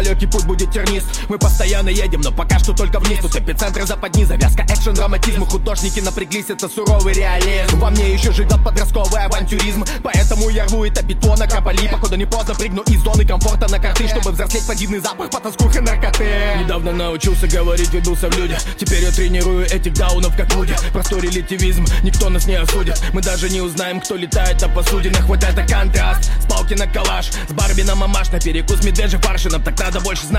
далекий путь будет тернист. Мы постоянно едем, но пока что только вниз. Тут эпицентры западни, завязка, экшен, драматизм. Художники напряглись, это суровый реализм. Во мне еще живет подростковый авантюризм, поэтому я рву это пятно на капали. Походу не поздно прыгну из зоны комфорта на карты, чтобы взрослеть под дивный запах потаскух и наркоты. Недавно научился говорить, ведутся в люди. Теперь я тренирую этих даунов как Вуди. Простой релятивизм, никто нас не осудит. Мы даже не узнаем, кто летает на посудинах. Вот это контраст, с палки на калаш, с Барби на мамаш, на перекус медвежий фаршином. Так надо больше знать.